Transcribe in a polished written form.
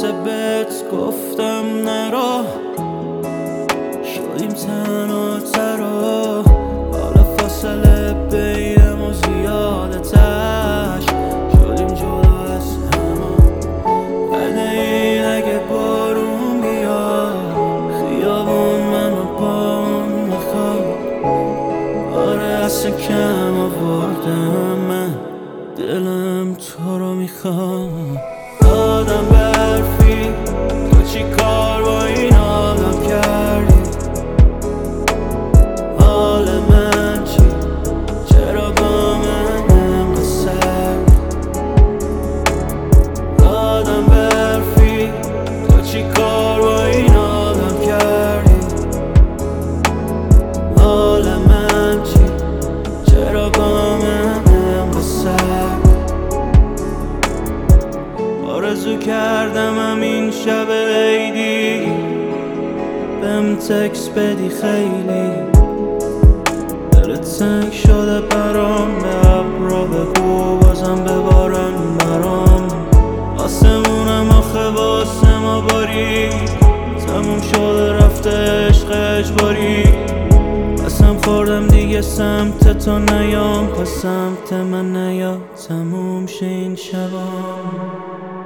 واسه بهت گفتم نرو، شدیم تنها ترا، حالا فاصله بینم و زیادتش، شدیم جدا از همه. بده این اگه بارون بیاد خیابون منو با اون میخواد. آره اصلا کم آوردم من، دلم تو رو میخواد. آدم برفی تو چی کار با این آدم کردی؟ حال من چی؟ چرا با من انقدر سردی؟ آدم برفی تو چی کار با این آدم کردی؟ حال من چی؟ چرا با من انقدر سردی؟ آرزو کردم همین شب عیدی بهم تکس بدی، خیلی دلت تنگ شده برام، به ابرا بگو بازم ببارن برام. آسمونم آخه واسه ما باری، تموم شده رفته عشق اجباری. قسم خوردم دیگه سمت تو نیام، پس سمت من نیا، تموم شه این شبا.